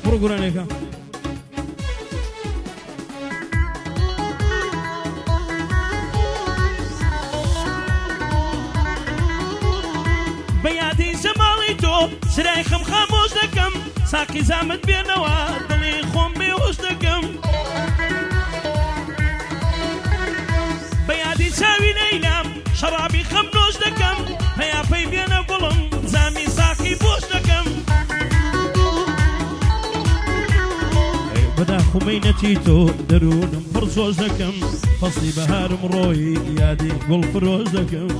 پروگرامێکە بەیادی زەماڵی تۆ سرای خەم خامۆش دەکەم ساقی زامت بێنەوە دڵی خۆم بێهۆش دەکەم بەیادی چاوی نەیلام شەڕابی خەم نۆش دەکەم پەیاپەی بێنە گوڵم زامی ساقی بۆش دەکەم بەدا خومەینەتی تۆ دەروونم پڕ زۆش دەکەم فەسڵی بەهارم ڕۆی یادی گوڵ فرۆش دەکەم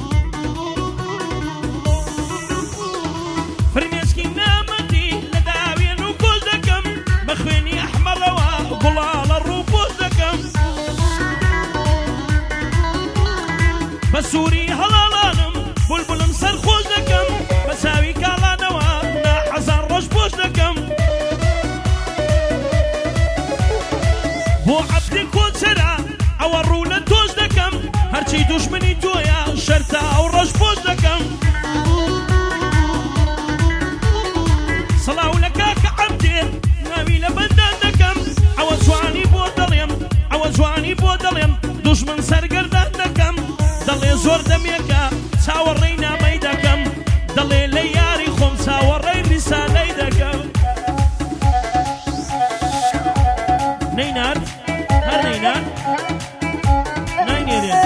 فرمێسکی نامەتی لە داوێن و کۆش دەکەم بە خوێنی ئەحمەڕەوە گوڵاڵە ڕوو پۆش دەکەم بە سووری هەڵاڵانم بولبولم سەرخۆش دەکەم بە چاوی کاڵانەوە ناحەزان ڕۆژ پۆش دەکەم بۆ عەبدی کۆچەرە ئەوە ڕوو لە تۆش دەکەم هەرچی دوژمنی تۆیە شەرتا ئەو ڕۆژ پۆش دەکەم سەڵاو لە کاکە عەبدێ ناوی لە بەندان دەکەم ئەوە جوانی بۆ دەڵێم ئەوە جوانی بۆ دەڵێم دوژمن سەرگەردان دەکەم دەڵێ زۆر دەمێکە چاوەڕێی نامەی دەکەم دەڵێ لە یاری خۆم چاوەڕێی ریسالەی دەکەم نەینات هەر نەینات ناینێرێ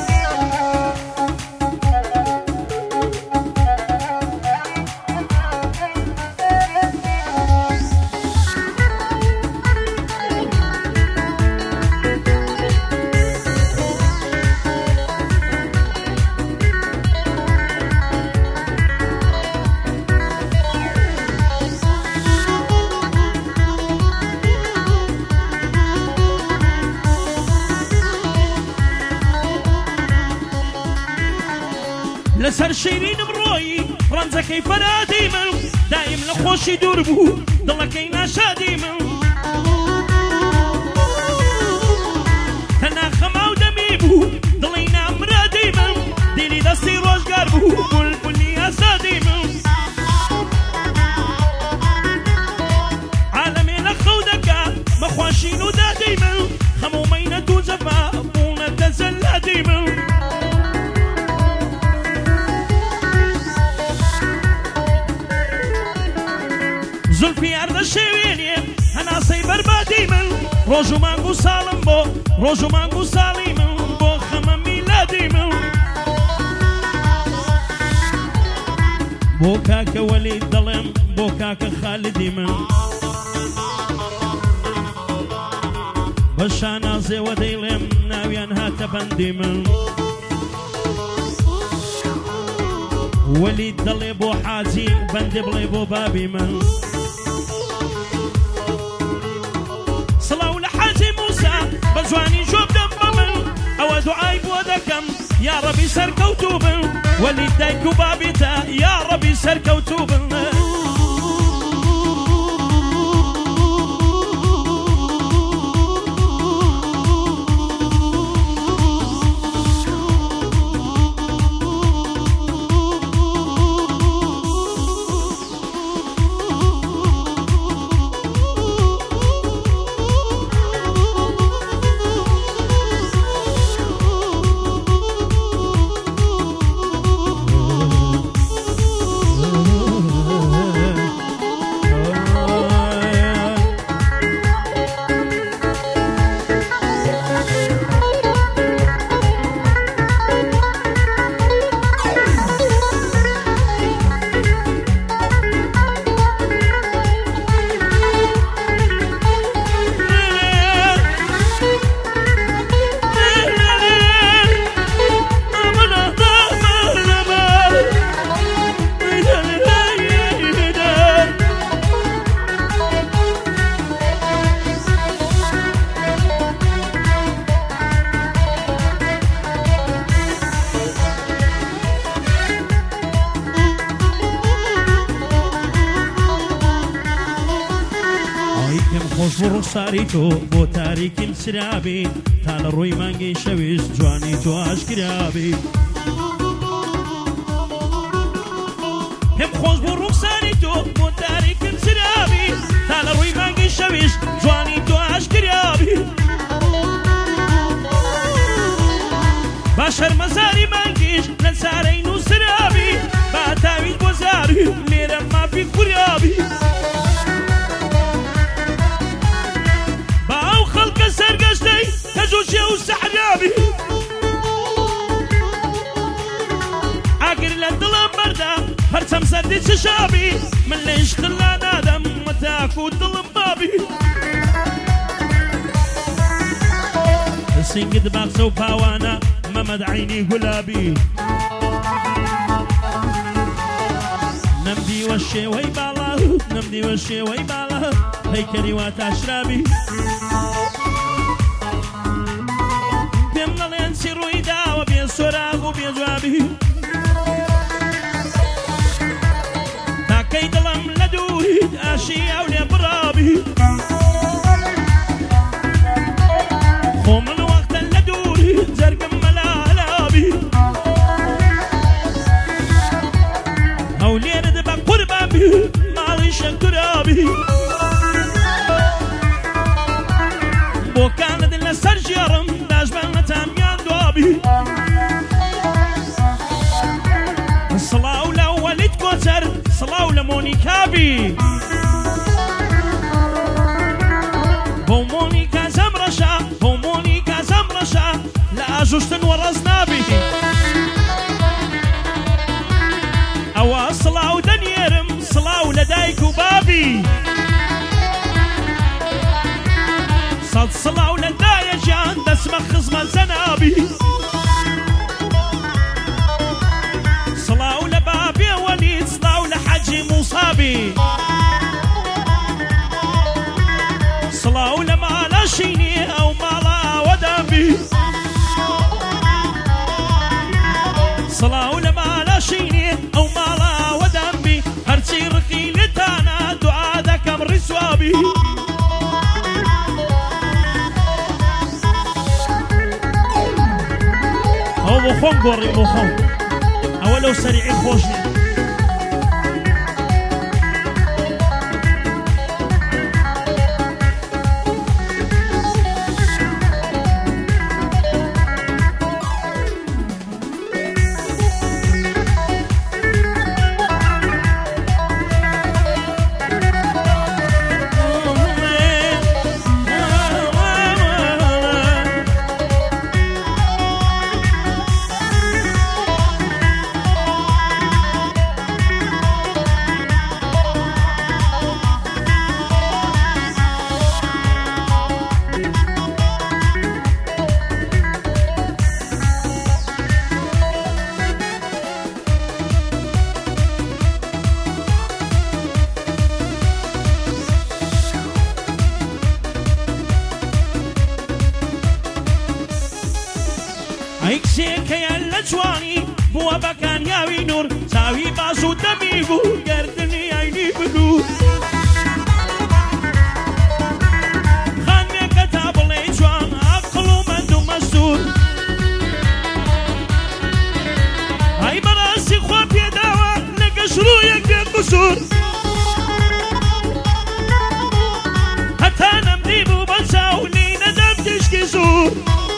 لەسەر شیرینم ڕۆی ڕەنجەکەی فەرادی من دایم لە خۆشی دوور بوو دڵەکەی ناشادی من تەنها خەماو دەمی بوو دڵی نامرادی من دیلی دەستی ڕۆژگار بوو بولبولی ئازادی من عالەمێ لە خەو دەکا بەخواشین و دادی من هەموو مەینەت و جەفا بوونەتە زەلادی من زولفی ئەردە شێوێنێ هەناسەی بەربادی من ڕۆژ و مانگ و ساڵم بۆ ڕۆژ و مانگ و ساڵی من بۆ خەمە میلادی من بۆ کاکە وەلی دەڵێم بۆ کاکە خالدی من بە شانازێوە دەیڵێم ناویان هاتە بەندی من وەلی دەڵێ بۆ حاجی بەندێ بڵێ بۆ بابی من بە جوانی جۆ بدەم بە من ئەوە دوعای بۆ دەکەم یا ڕەبی سەرکەوتوو بن وەلی دایک و بابیتە یا ڕەبی سەرکەوتوو بن خۆش بۆ ڕوخساری تۆ بۆ تاریکیم سرابی تا لە ڕووی مانگی شەویش جوانی تۆ ئاشکرابی پێم خۆش بۆ ڕوخساری تۆ بۆ تاریکیم سرابی تا لە ڕووی مانگی لدي شابي من ليش خلا نادم متاك وظلم بابي سنقد باقسة وباوانا ممد عيني قلابي نمدي وشي ويبالا نمدي وشي ويبالا هيكلي واتاشرابي بيمنا لينسي رويدا وبين سراغ وبين جوابي تاكي دلم لدوريد اشي او لبرابي خو من وقت لدوريد زرقم ملالابي او ليرد بقربابي مالي شكرابي بو كانت لسر جرم داجبان تاميان دوابي صلاو لولد كوتر صلاو لمونيكابي بو مونيكا زمرشا بو مونيكا زمرشا لا جوشتن ورزنابي او صلاو دنيرم صلاو لدايك وبابي صد صلاو لدايا جان دسمخ خزمة زنابي صلاو لبابي وليد صلاو لحجي مصابي صلاو لمالا شيني او مالا ودابي صلاو لمالا شيني او مالا ودابي هرتي رقي لتانا دعا ذاكم رسوابي او مخون قوري مخون اولو سريعي خوشني عيكسيك يا اللجواني بوا بكان ياوي نور ساوي بازو دميقو قردني عيني بنور خاني كتاب الليجوان عقلو مندو مستور هاي براسي خواب يداوا لقشرو يك بقصور حتى نمدي بو بنساو لي ندم تشكي زور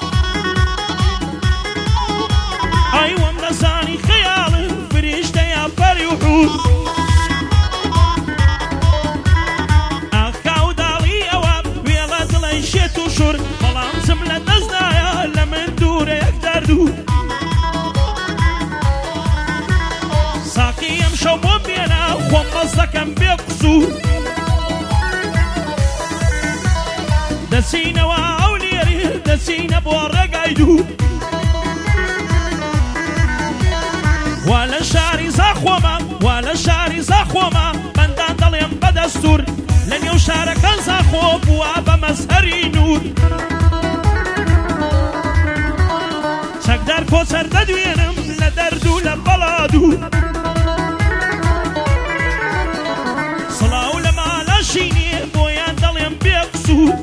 ايوه ملساني خيال فريشته يا بري وحور اخاو دالي اواب ويلا دلي شيت وشور بلام زملة دزنايا لمن دور يقدر دور ساقي يمشو بينا ومصدكم بقصور دسينا واوليري دسينا بورق ايدو ولا شعري زخوما ولا شعري زخوما بندان ضليم بدستور لن يشارك زخوف وابا مسهري نور شقدر كوسر ددوينم لدردو لبلادو صلاو لما لاشيني بويان ضليم بيقصور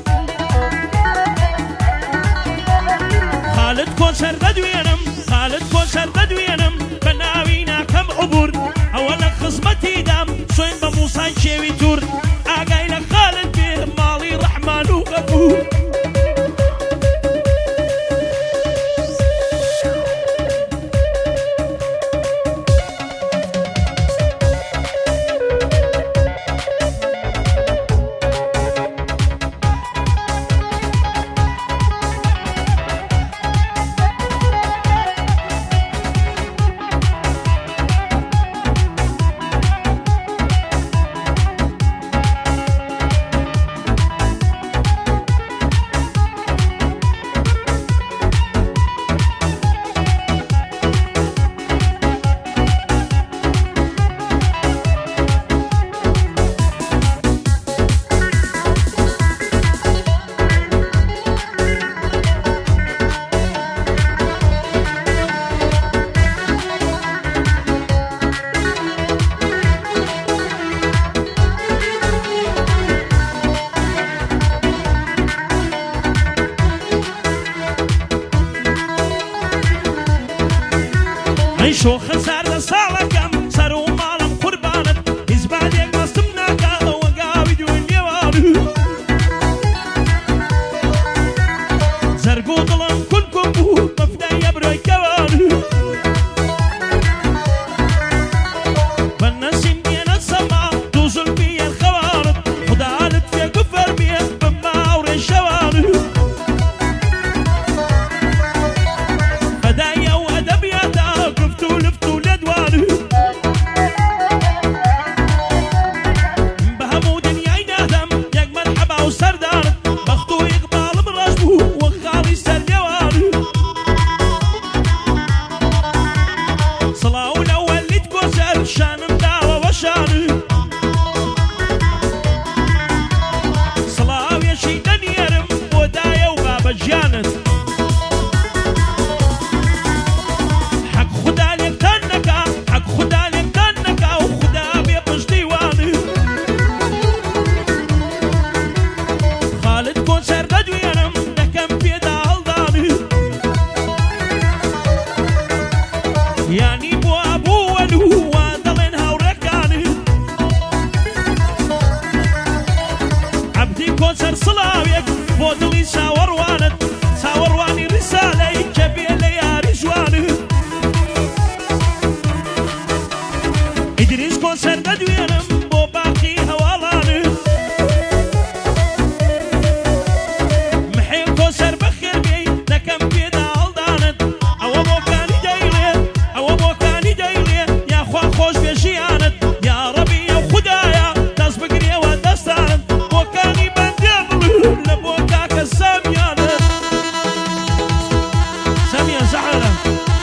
خالد كوسر ددوينم خالد كوسر ددوينم بناوينا كم عبور اولا خصمتي دام سوين بموسى شيوي تور اقاي لك خالد بيه مالي رحمن وغفور شو خسار لصالكم سرو مالم قربانت إزباليك مصمناك وقاوي دون يوالو زرقو ظلم كنكم مفنا يبروي كوالو بالنسيم بينا السما توصل بي الخوارط خدالت في كفر بيه بما وري الشوالو هدايا وأدبياتا كفتو لفتو لدوالو بهمو دنيا ينادم ياك مرحبا وسردار بختو يقبال برجبو وخالي سردوالو صلاو الأول اللي تكوزر شانم داوة وشانو صلاو يا شيطان يرم ودايا وبابا جانت يعني بو أبو ولو وضلنها وركاني عبدي كونسر صلاويك بودلي ساورواني رسالة كبيلة يا رجواني إدريس كونسر ددوينم بو باقي هوالاني محي كونسر بخير بي لكم بيدا عالدانت أو بوكاني دايلي يا خوا خوش بجيانت يا ربي يا خدايا داس بقري ودستانت بوكاني بندبلو لبوكاك الساميانت سامية زعلة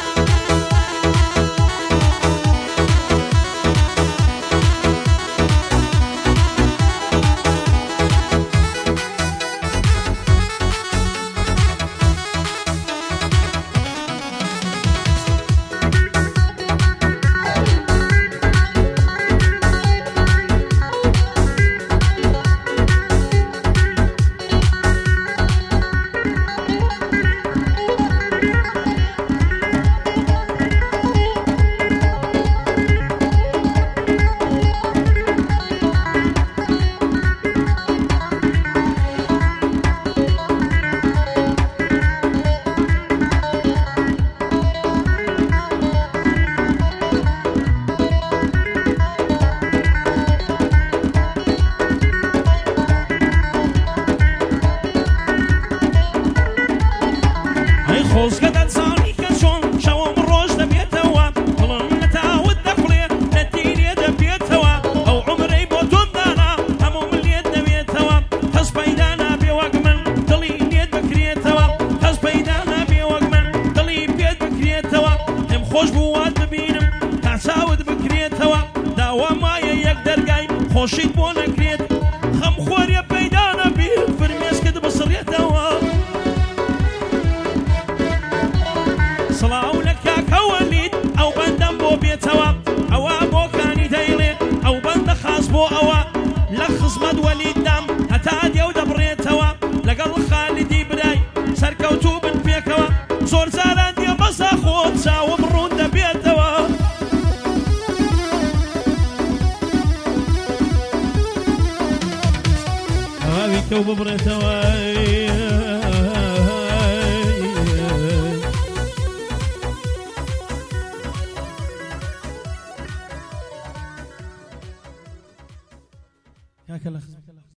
خوز قدر صاني كشون شوم الروج دبيتوا طلن نتاود دخلي نتيني دبيتوا أو عمري بوتون دانا هموم اللي دبيتوا تس بيدانا بوقمن دلي نيد بكريتوا تس بيدانا بوقمن دلي بيد بكريتوا هم خوش بواد ببينم تعساود بكريتوا داوا ما يقدر جاي خوشيت بونا كريت خم خوريا بيدانا بي فرميس كده بصريتوا صلاو لك يا كواليد أو بندم بو بيتوا أو أبو كاني دايلي أو بند خاص بو أو لخص مد وليد دم هتادي أو دبريتوا لقل خالدي براي سركوتو بن بيكوا زور زاران دي بس أخوت ساو مرون دبيتوا هاوي كوب بريتوا